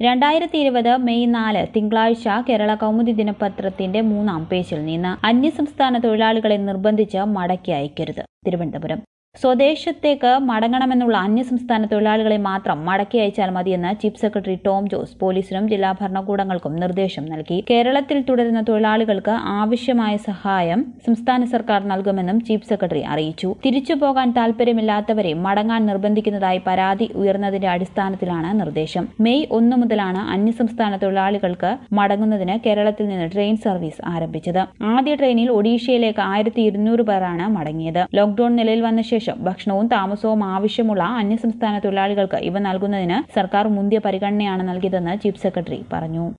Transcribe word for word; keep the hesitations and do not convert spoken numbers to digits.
രണ്ടായിരത്തി ഇരുപത് മെയ് നാല് തിങ്കളാഴ്ച കേരള കൗമുദി ദിനപത്രത്തിന്റെ മൂന്നാം പേജിൽ നിന്ന് അന്യസംസ്ഥാന തൊഴിലാളികളെ നിർബന്ധിച്ച് മടക്കി അയക്കരുത്. തിരുവനന്തപുരം. സ്വദേശത്തേക്ക് മടങ്ങണമെന്നുള്ള അന്യസംസ്ഥാന തൊഴിലാളികളെ മാത്രം മടക്കി അയച്ചാൽ മതിയെന്ന് ചീഫ് സെക്രട്ടറി ടോം ജോസ് പോലീസിനും ജില്ലാ ഭരണകൂടങ്ങൾക്കും നിർദ്ദേശം നൽകി. കേരളത്തിൽ തുടരുന്ന തൊഴിലാളികൾക്ക് ആവശ്യമായ സഹായം സംസ്ഥാന സർക്കാർ നൽകുമെന്നും ചീഫ് സെക്രട്ടറി അറിയിച്ചു. തിരിച്ചുപോകാൻ താൽപര്യമില്ലാത്തവരെ മടങ്ങാൻ നിർബന്ധിക്കുന്നതായി പരാതി ഉയർന്നതിന്റെ അടിസ്ഥാനത്തിലാണ് നിർദ്ദേശം. മെയ് ഒന്ന് മുതലാണ് അന്യസംസ്ഥാന തൊഴിലാളികൾക്ക് മടങ്ങുന്നതിന് കേരളത്തിൽ നിന്ന് ട്രെയിൻ സർവീസ് ആരംഭിച്ചത്. ആദ്യ ട്രെയിനിൽ ഒഡീഷയിലേക്ക് ആയിരത്തി ഇരുന്നൂറ് പേരാണ് മടങ്ങിയത്. ലോക്ഡൌൺ നിലയിൽ വന്ന ശേഷം ഭക്ഷണവും താമസവും ആവശ്യമുള്ള അന്യസംസ്ഥാന തൊഴിലാളികൾക്ക് ഇവ നൽകുന്നതിന് സർക്കാർ മുന്തിയ പരിഗണനയാണ് നൽകിയതെന്ന് ചീഫ് സെക്രട്ടറി പറഞ്ഞു.